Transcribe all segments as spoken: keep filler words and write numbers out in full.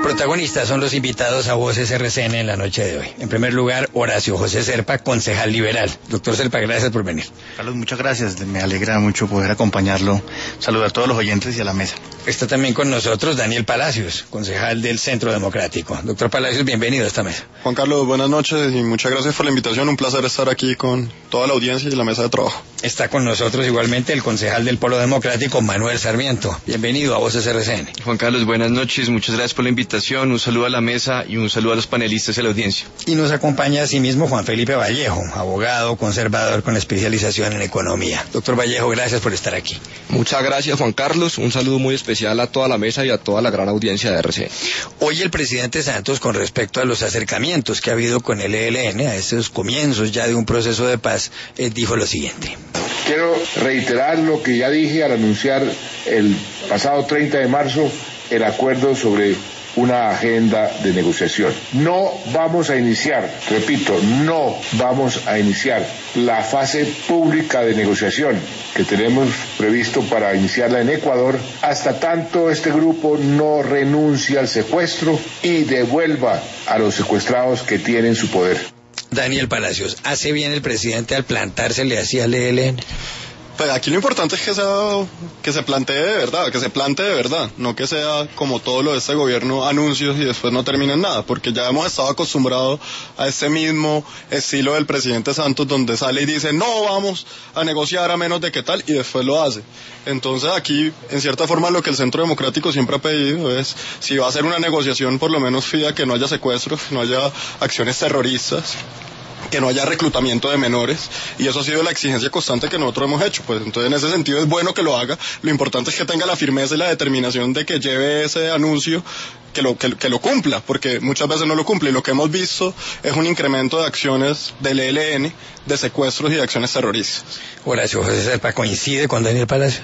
protagonistas son los invitados a Voces R C N en la noche de hoy. En primer lugar, Horacio José Serpa, concejal liberal. Doctor Serpa, gracias por venir. Carlos, muchas gracias. Me alegra mucho poder acompañarlo. Saludar a todos los oyentes y a la mesa. Está también con nosotros Daniel Palacios, concejal del Centro Democrático. Doctor Palacios, bienvenido a esta mesa. Juan Carlos, buenas noches y muchas gracias por la invitación. Un placer estar aquí con toda la audiencia y la mesa de trabajo. Está con nosotros igualmente el concejal del Polo Democrático, Manuel Sarmiento. Bienvenido a Voces R C N. Juan Carlos, buenas noches. Muchas gracias por la invitación. Un saludo a la mesa y un saludo a los panelistas y a la audiencia. Y nos acompaña asimismo Juan Felipe Vallejo, abogado, conservador con especialización en economía. Doctor Vallejo, gracias por estar aquí. Muchas gracias, Juan Carlos. Un saludo muy especial a toda la mesa y a toda la gran audiencia de R C N. Hoy el presidente Santos, con respecto a los acercamientos que ha habido con el E L N, a estos comienzos ya de un proceso de paz, eh, dijo lo siguiente. Quiero reiterar lo que ya dije al anunciar el pasado treinta de marzo el acuerdo sobre una agenda de negociación. No vamos a iniciar, repito, no vamos a iniciar la fase pública de negociación que tenemos previsto para iniciarla en Ecuador hasta tanto este grupo no renuncie al secuestro y devuelva a los secuestrados que tienen su poder. Daniel Palacios, ¿hace bien el presidente al plantársele así al E L N? Pues aquí lo importante es que sea, que se plantee de verdad, que se plantee de verdad, no que sea como todo lo de este gobierno, anuncios y después no terminen nada, porque ya hemos estado acostumbrados a ese mismo estilo del presidente Santos, donde sale y dice, no vamos a negociar a menos de qué tal, y después lo hace. Entonces aquí, en cierta forma, lo que el Centro Democrático siempre ha pedido es, si va a hacer una negociación, por lo menos fía, que no haya secuestros, que no haya acciones terroristas, que no haya reclutamiento de menores, y eso ha sido la exigencia constante que nosotros hemos hecho. Pues entonces en ese sentido es bueno que lo haga. Lo importante es que tenga la firmeza y la determinación de que lleve ese anuncio, que lo, que, que lo cumpla, porque muchas veces no lo cumple, y lo que hemos visto es un incremento de acciones del E L N, de secuestros y de acciones terroristas. Horacio José Serpa, ¿coincide con Daniel Palacio?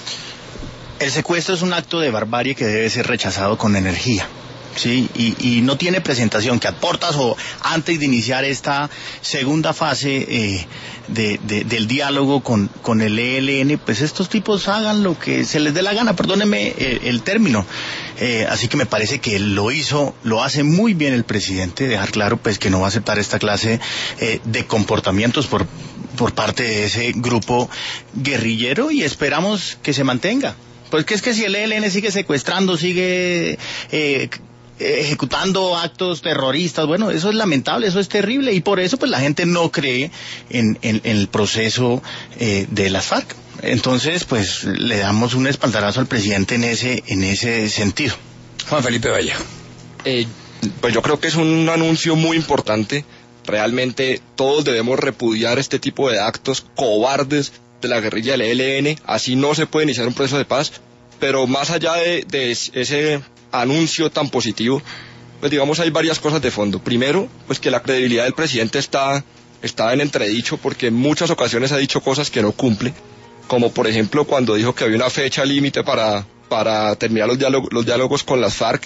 El secuestro es un acto de barbarie que debe ser rechazado con energía. Sí, y, y no tiene presentación que a portas o antes de iniciar esta segunda fase eh, de, de, del diálogo con, con el E L N, pues estos tipos hagan lo que se les dé la gana, perdónenme eh, el término. Eh, así que me parece que lo hizo, lo hace muy bien el presidente, dejar claro pues que no va a aceptar esta clase eh, de comportamientos por, por parte de ese grupo guerrillero, y esperamos que se mantenga. Pues que es que si el E L N sigue secuestrando, sigue eh, ejecutando actos terroristas, bueno, eso es lamentable, eso es terrible, y por eso pues la gente no cree en, en, en el proceso eh, de las FARC. Entonces pues le damos un espaldarazo al presidente en ese en ese sentido. Juan Felipe Vallejo. Eh, pues yo creo que es un anuncio muy importante. Realmente todos debemos repudiar este tipo de actos cobardes de la guerrilla del E L N. Así no se puede iniciar un proceso de paz. Pero más allá de, de ese anuncio tan positivo, pues digamos hay varias cosas de fondo. Primero, pues que la credibilidad del presidente está, está en entredicho, porque en muchas ocasiones ha dicho cosas que no cumple, como por ejemplo cuando dijo que había una fecha límite para, para terminar los diálogos, los diálogos con las FARC,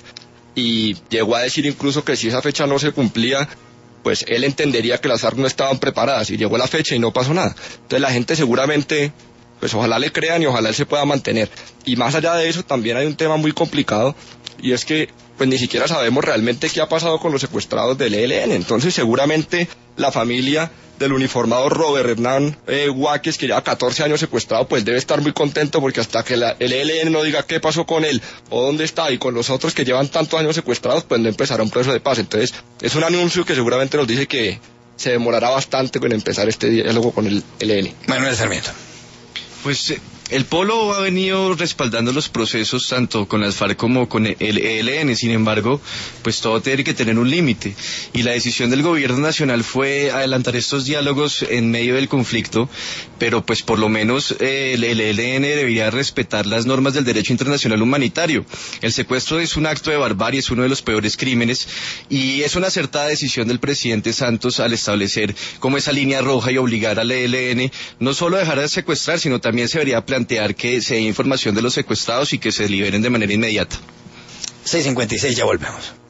y llegó a decir incluso que si esa fecha no se cumplía, pues él entendería que las FARC no estaban preparadas, y llegó la fecha y no pasó nada. Entonces la gente seguramente, pues ojalá le crean y ojalá él se pueda mantener. Y más allá de eso también hay un tema muy complicado, y es que pues ni siquiera sabemos realmente qué ha pasado con los secuestrados del E L N. Entonces seguramente la familia del uniformado Robert Hernán eh, Guáquez, que lleva catorce años secuestrado, pues debe estar muy contento, porque hasta que la, el E L N no diga qué pasó con él o dónde está, y con los otros que llevan tantos años secuestrados, pues no empezará un proceso de paz. Entonces es un anuncio que seguramente nos dice que se demorará bastante con empezar este diálogo con el E L N. Manuel Sarmiento. Pues eh, el Polo ha venido respaldando los procesos tanto con las FARC como con el E L N. Sin embargo, pues todo tiene que tener un límite, y la decisión del gobierno nacional fue adelantar estos diálogos en medio del conflicto, pero pues por lo menos eh, el E L N debería respetar las normas del derecho internacional humanitario. El secuestro es un acto de barbarie, es uno de los peores crímenes, y es una acertada decisión del presidente Santos al establecer como esa línea roja y obligar al E L N no solo a dejar de secuestrar, sino también se debería plantear que se dé información de los secuestrados y que se liberen de manera inmediata. seis cincuenta y seis, ya volvemos.